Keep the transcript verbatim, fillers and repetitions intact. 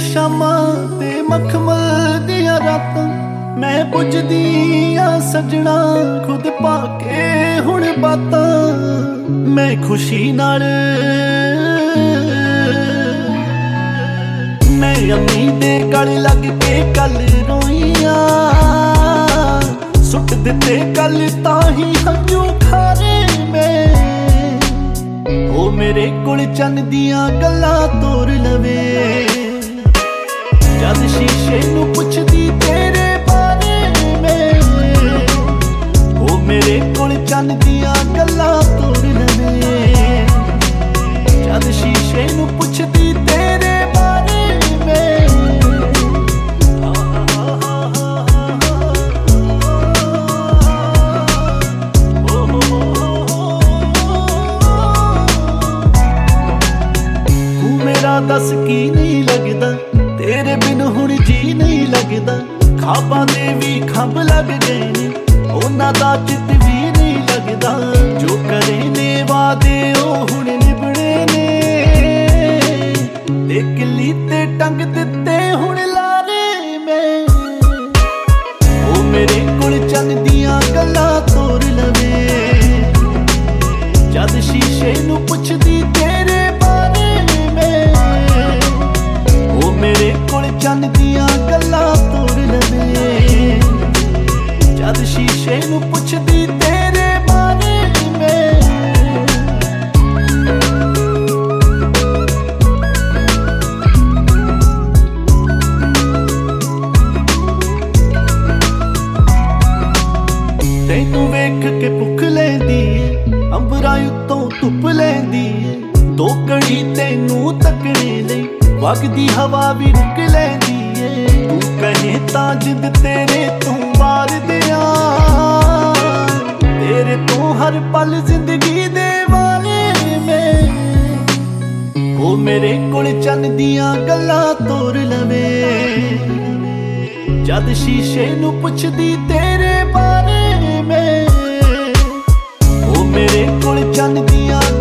शामां ते मखमल दियां रातां मैं पुजदी आ सजना खुद पाके हुण बातां मैं खुशी नाल मैं अम्मी दे गल लग के कल रोईयां सुट दिते कल ताही हंजू खारे में ओ मेरे कोल चन्न दियां गल्लां तोर लवे जद शीशे नू पुछदी तेरे बारे में ओ मेरे कोल चन्न दियां गल्लां तोर लवे जद शीशे नू पुछदी तेरे बारे में तू मेरा दस की नहीं लगदा तेरे बिन हुण जी नहीं लगदा खाबां दे भी खंभ लग गए ने उन्हां दा चित भी नहीं लगदा जो करे ने वादे ओ हुण निभणे ने ते किल्ली ते टंग दिते हुण लारे में ओ मेरे कोल चन्न दियां गल्लां तोर लवे जद शीशे नू पुछदी तेरे बारे में ओ मेरे कोल चन्न दियां गल्लां तोर लवे जद शीशे नू पुछदी तेरे बारे में तैनू वेख के भुख लैंदी अंबरां उत्तों धुप लैंदी दो घड़ी तैनू तकने लई वगदी हवा भी रुक लैंदी तू कहे तां जिंद तेरे तू वार दियां तेरे तो हर पल जिंदगी दे वाले में ओ मेरे कोल चन्न दियां गल्लां तोर लवे जद शीशे नू पुछदी तेरे बारे में ओ मेरे कोल चन्न दियां